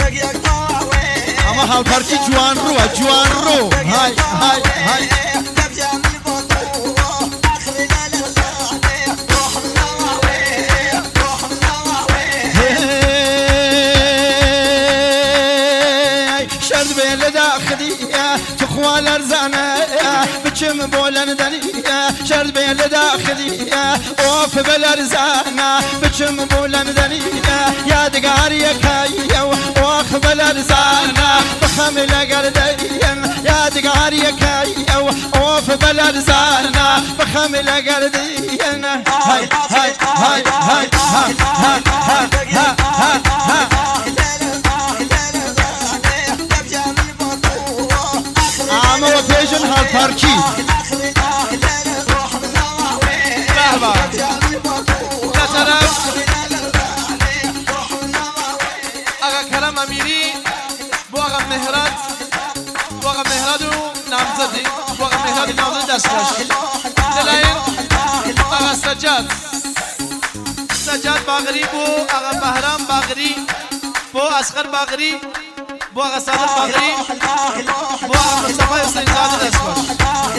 اما هاوتارکی جوان رو های های های شرد بیل داخلی تخوال ارزانه بچم بولن دنیا شرد بیل داخلی اوف بالارزانه بچم بولن دنیا یادگاری کایو اوف بالارزانه بخمل قردین یادگاری کایو اوف بالارزانه بخمل قردین هاي هاي هاي هاي هاي هاي عامه و پیجن هاوتارکی بابا لطرف اغا کرم امیری بو اغا مهراد و نامزدی بو اغا مهراد نامزد دست باش دلاین اغا سجاد باغری بو اغا بهرام باغری بو اسقر باغری بو اغا صادق باغری بو اغا مصطفى حسین زاده دست باش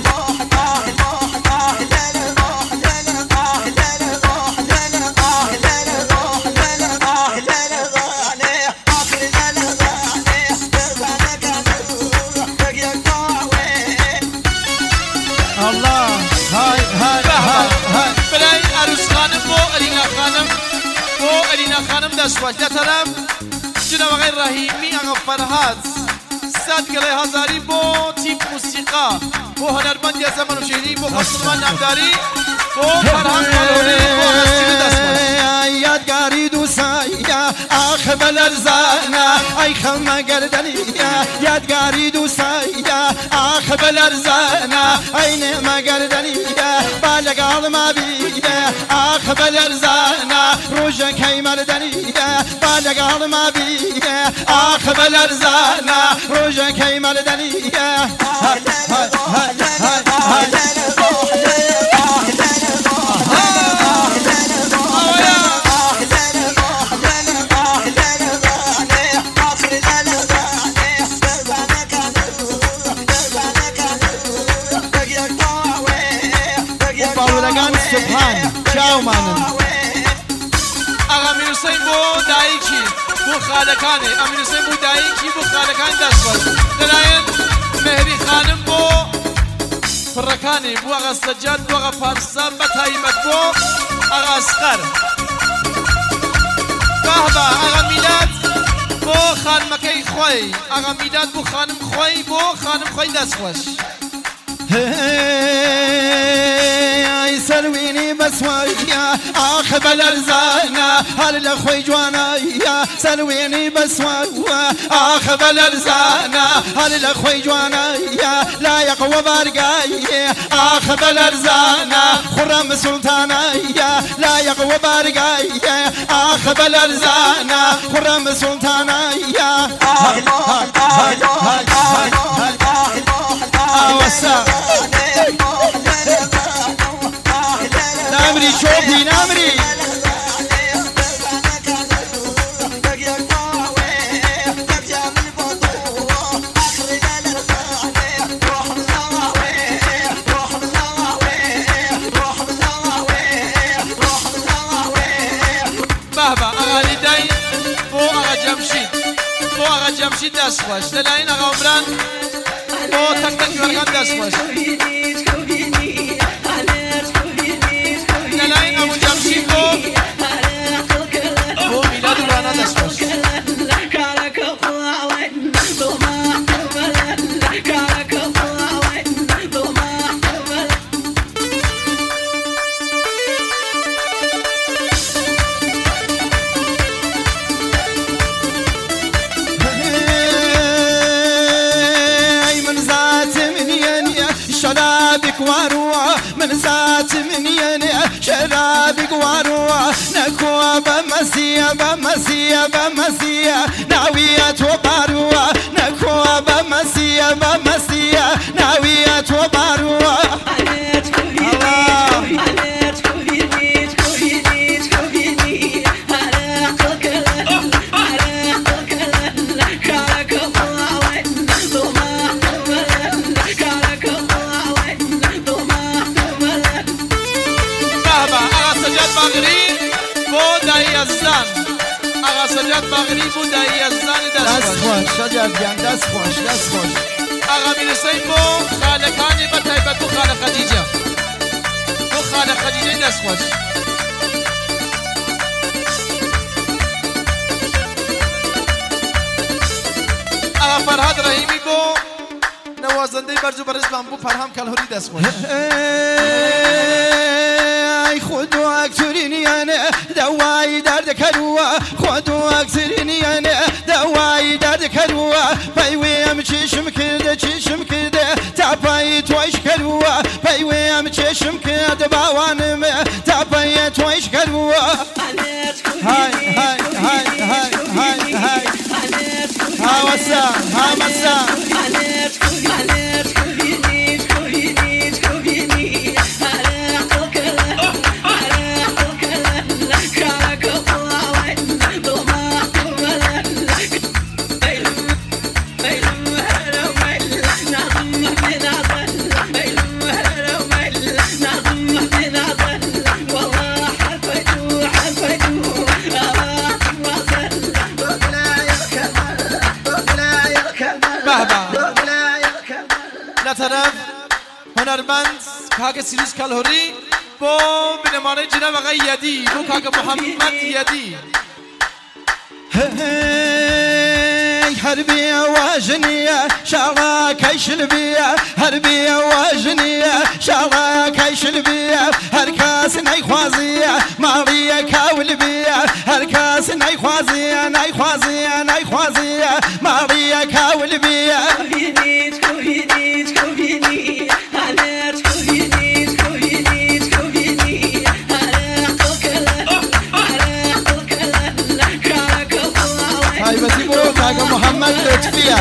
الله هاي هاي هاي بلای عروس خانم بو الینا خانم دست باش در طرف جناب آقای رحیمی آقا فرهاد صد گله هزاری بو تیم موسیقا بو هنرمندی از زمان و شهری بو خسروان نامداری بو فرهاد کالونی بو هستیل دست باش یادگاری دوستایا آخ بلرزانا ای خم گردنیا یادگاری دوستایا آخ بلرزانا ای نعم گردنیا بالگال ما بیه آخ بلرزانا روش کی مردنیا بالگال ما بیه آخ بلرزانا روش کی مردنیا های های های های سبحان چاو مانن آقا امیر حسین بو دایکی بو خالکانه امیر حسین بو دایکی بو خالکان دست باش دلاین مهری خانم بو فرکانه بو آقا سجاد بو آقا پارسا بتایمت بو آقا اسقر بابا آقا میلاد بو خانمکی خوی آقا میلاد بو خانم خوی بو خانم خوی دست باش ای سروینی بسوایا آخ بلرزانا هل لخوی جوانایا سروینی بسوایا آخ بلرزانا هل لخوی جوانایا لا يقوى بارقاي آخ بلرزانا خرم سلطانایا لا يقوى بارقاي آخ بلرزانا خرم سلطانایا هاي هاي هاي هاي وسا نامري شوفي نامري بابا اغا لیدای بو اغا جمشید دست باش دلاین اغا عمران بو تک تک ورگان دست باش دلاین ابو جمشید بو میلاد رانا دست باش شرابك واروى من ذات من ينع شرابك واروى نكوى بمسيا ناوية وباروى نكوى بمسيا ناوية وباروى سجاد مغرب و دایی ازدان دست خوش سجاد جان دست خوش دست خوش آقا امیر حسین بو خالقانی با تایبت بو خال خدیجه بو خال خدیجه دست خوش آقا فرهاد رحیمی بو نوازنده برجو برزبان بو فرهام کلهوری دست خوش ای خودو اکترینی نه دوای درد کروا خودو اکترینی نه دوای درد کروا پیویم چشم کرده تاپای تویش کروا پیویم چشم کرده باوانم تاپای تویش کروا های های های های های های هاوسا هامسا طرف هنرمند کاک سیروس کلهوری با بنمانه جناب آقای یدی با کاک محمد یدی حربي واجنية شعرا كيش البيا حربي واجنية شعرا كيش البيا هركاس نيخوازية ماريا كاول بيا هركاس نيخوازية نيخوازية نيخوازية ماريا كاول بيا كاكا محمد لطفية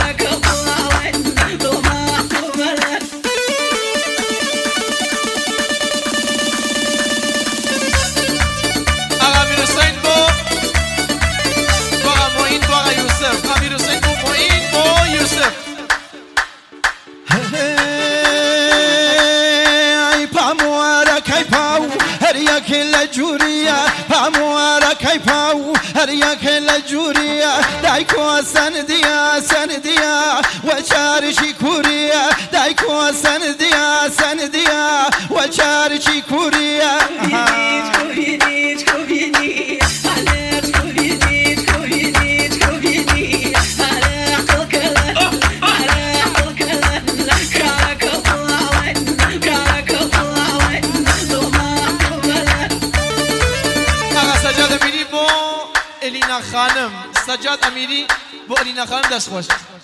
آقا امیر حسین بو آقا معین بو آقا یوسف امیر حسین بو معین بو یوسف ای پاموارا کی پاو هر یک لجوریا پاموارا کی پاو هر یک لجوریا دایکو سندیا و چارشی کوریا دایکو سندیا و چارشی کوریا الینا خانم سجاد امیری با الینا خانم دست خوش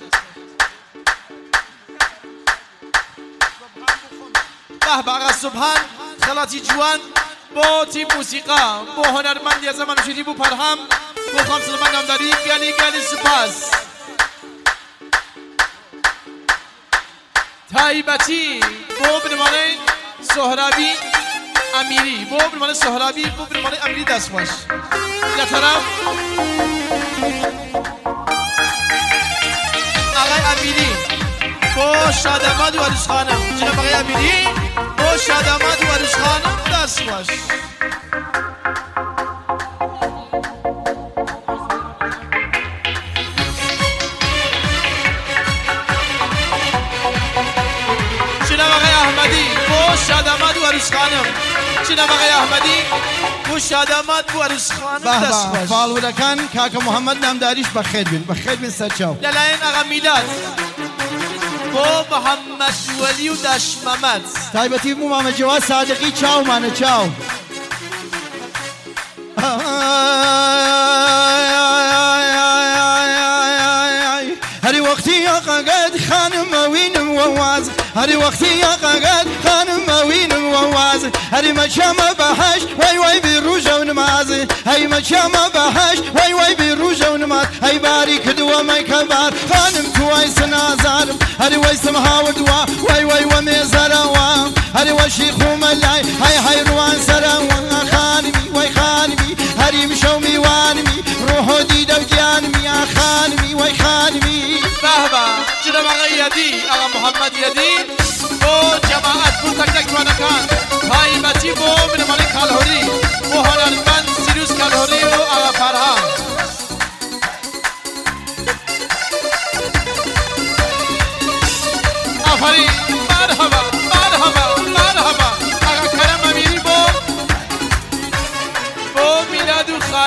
به آقا سبحان خلاتی جوان با تیم موسیقا با هنرمندی از زمان شدی بو پرهم با خام سلمان نامداری گلی سپاس تایبتی با بنمانه سهرابی امیری با بنمانه سهرابی با بنمانه امیری دست خوش یا طرف آقای امیری با شادماد و عروس خانم جناب آقای امیری با شادماد و عروس خانم دست خوش جناب آقای احمدی با شادماد و عروس خانم جناب آقای احمدی با شادماد و عروس خانم دست خوش فالورکان کاکا محمد نامداریش بخیر بین سرچاو للاین آقا میلاد با محمد ولی و داش محمد تایبتی بو محمد جواد صادقی چاو مانه چاو هری وقتی آقا قد خانم وینم وواز هری وقتی آقا قد خانم وینم وواز هری مچام بهش وای بی روز و نماز هی مچام بهش وای بی روز و نماز هی باری کدو می کبار خانم توای سنازارم هری وای سمها و دوا وای و میزروا هری و شیخ ملای هی روان سروا خانمی وای خانمی هری مشو میوانمی روح دیدو جانمی خانمی وای خانمی بابا جناب آقای یدی آقا محمد یدی با جماعت بو تک تک جوانکان تایبتی با بنمانه کلهوری با هنرمند سیروس کلهوری و آقا فرهام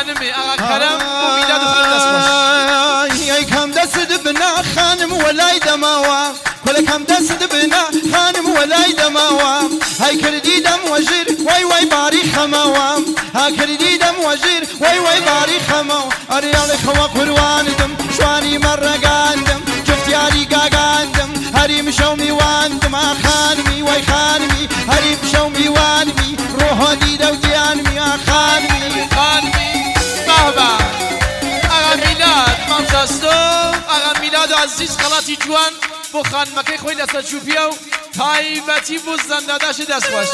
خانمي أغا كرم وميلاد خانم دست باش يا كم دست بنا خانم ولاي دماوا كل كم دست بنا خانم ولاي دماوا هاي كردي دم وجر واي واي باري خماوا ها كردي دم وجر واي واي باري خماوا أريال خوا قروان دم شواني مرة قاندم شفت يالي قاندم هري مشومي واندم خانمي واي خانمي هري مشومي وانمي روحو دي دو ديانمي خانمي بابا أغا ميلاد مامزاستو أغا ميلاد عزيز خلاطي جوان بو خانمكي خوي لسا تشوفيو تايبتي بو زنداداش دست باش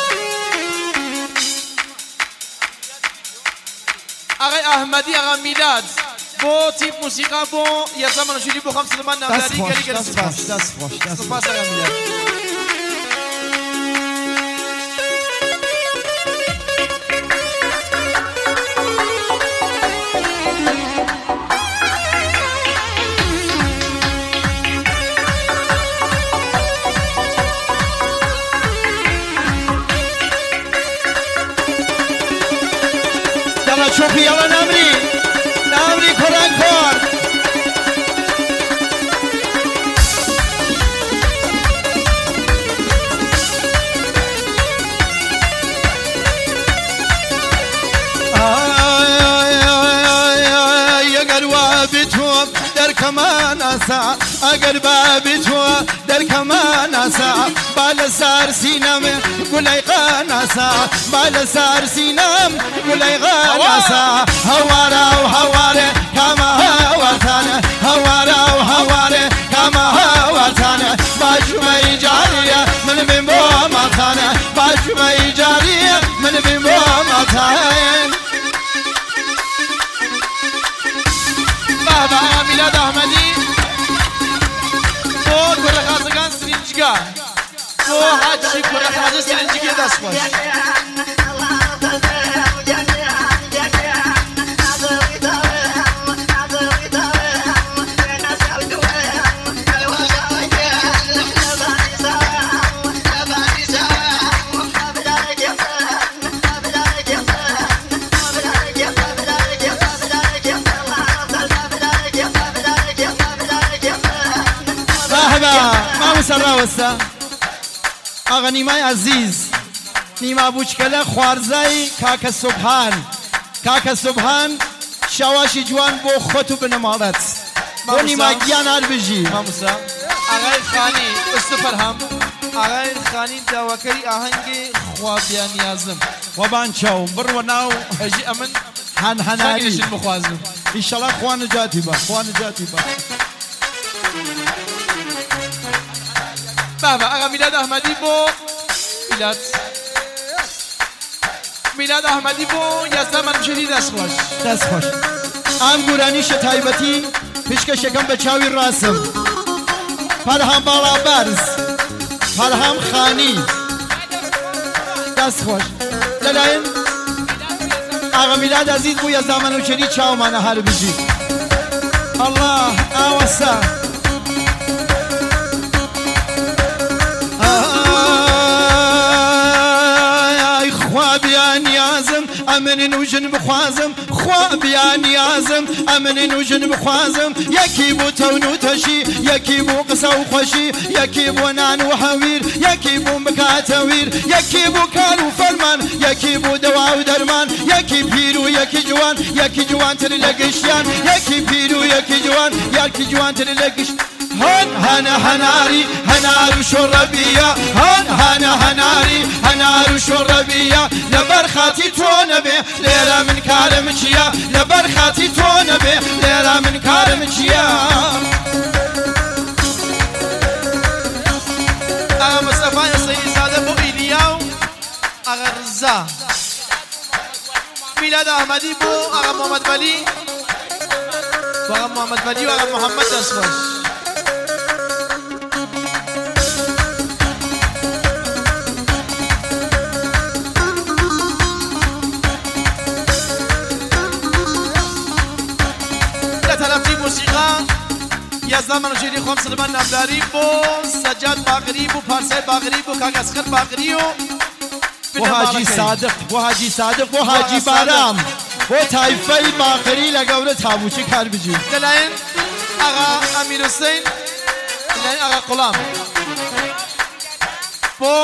أغا أحمدي أغا ميلاد بو تيب موسيقى بو يا زمان شولي بو خمس لمان نمداري قالي قالي سپاس أغا ميلاد شوفي يلا نامري كوران كور يقر وابتهم در كمان أسا أقر بابتهم در كمان أسا بالسار سينام قولي قانسا بالسار سينام قولي قانسا هوارا وهوارا كما هوارتانا هوارا وهوارا كما هوارتانا باجمعي جارية من بمومتانا باجمعي جارية من بمومتانا بابا ميلاد أحمدي بو كل خازقان سرنجقا بو حاجي كل خازق سرنجقا دست باش ما مسرا وستا آقا نیمای عزیز نیما بوچکله خوارزای کاک سبحان شواشی جوان بو خطو بنمالت بو نیما گیان هر بجی ماموسا آقای خانی استفرهم آقای خانی داوکری آهنگ خوابیا نیازم وبان چاو بر و ناو اجی امن هنهناری شاگرشن بخوازم ایشالله خوان جاتی با بابا آقا میلاد احمدی بو میلاد احمدی بو یزده من شدی دست خوش ام گورانیش تایبتی پیشک شکم به چاوی راسم پرهم بالا برز پرهم خانی دست خوش دلاین آقا میلاد عزیز بو یزده من شدی چاو منه هر بجی الله آوسا خوابيان يازم أمن وجن بخوازم خوابيان يازم أمن وجن بخوازم يكيبو تونو تشي يكيبو قصو خوشي يكيبو نان وحوير يكيبو مكاتوير يكيبو كانو فرمان يكيبو دواء ودرمان يكي بيرو يكي جوان تلقشيان يكي بيرو يكي جوان تلقش هن هناري هنار شربية هنار شربية لبرخاتي تونبي ليلة من كارمشيا لبرخاتي تونبي ليلة من كارمشيا آقا مصطفى يا سيدي زادة بو إلياو آقا رزا میلاد احمدی بو آقا محمد ولی و آقا محمد ولی و آقا محمد دست باش لطرفی موسیقا یزده منوشیری خوام سلمان نمداری بو سجاد باقری بو پارسای باقری بو کاغسخر باقری و وحاجي صادق وحاجي بارام بۆ تایفەی باقری لە گەورە تابوچی کار بجی لەلایەن ئاغا ئەمیر حوسێن لەلایەن ئاغا قوڵام بۆ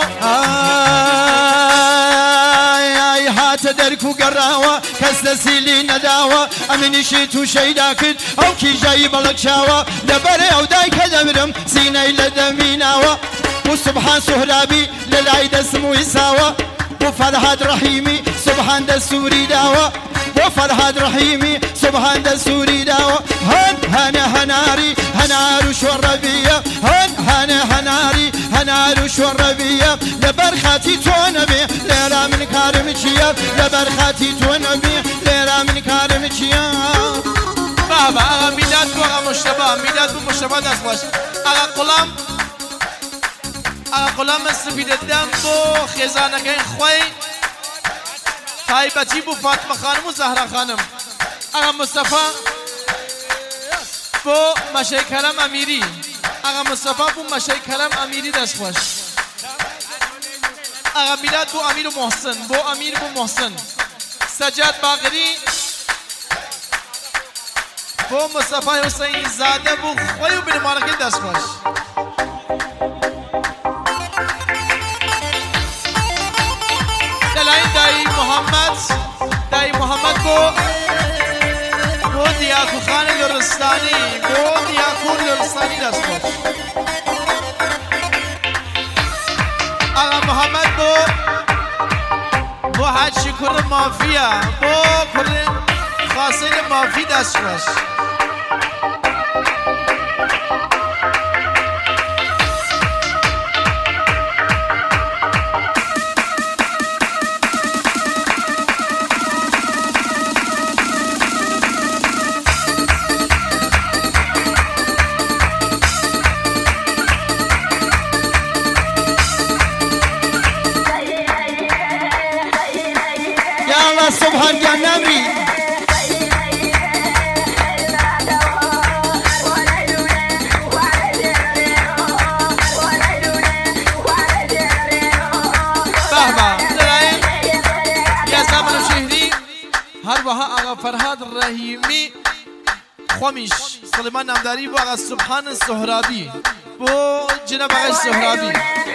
ئای هاتە دەرک و گەڕاوە کەس دەسیلی نەداوە ئەمنیشی تووشەی داکرد ئەو کیژایی بەڵەکشاوە لەبەرێ ئەو دایکە دەمرم سینەی لە دەمیناوە بۆ سوبحان سوهرابی لە لای دەستم و ئیساوە بۆ فەرهاد ڕەحیمی سوبحان دەسووری داوە بۆ فەرهاد ڕەحیمی سوبحان دەسووری داوە هەن هەنە هەناری هەنار و شۆڕەبیە هەن هەنە هەناری هەنار و شۆڕەبیە لەبەر خاتی تۆ نەبێ لێرە من کارم چییە لەبەر خاتی تۆ نەبێ لێرە من کارم چییە بابا ئاغا میلاد بۆ ئاغا مشتەبا میلاد بۆ مشتەبا دەست باش ئاغا قوڵام من سپیدە دەدەم بۆ خێزانەکەی خۆی تایبەتی بۆ فاتمە خانم و زەهرا خانم ئاغا مستەفا بۆ مەشەی کەرەم ئەمیری ئاغا مستەفا بۆ مەشەی کەرەم ئەمیری دەست خۆش ئاغا میلاد بۆ ئەمیر و محسن بۆ ئەمیر بۆ محسن سەجاد باقری بۆ مستەفای حوسێنی زادە بۆ خۆی و بنەماڵەکەی دەست خۆش دایی محمد بۆ دیاکو خانی لرستانی بۆ دیاکو لرستانی دەست خۆش ئاغا محمد بۆ حاجی کوڕ مافیە بۆ کوڕ خاسەی لە مافی دەست خۆش سبحان يا نبي بابا يا زمن الشهري هروها آغا فرهاد الرحيمي خومش سليمان نامداري بو آغا سبحان السهرابي بو جناب آغا السهرابي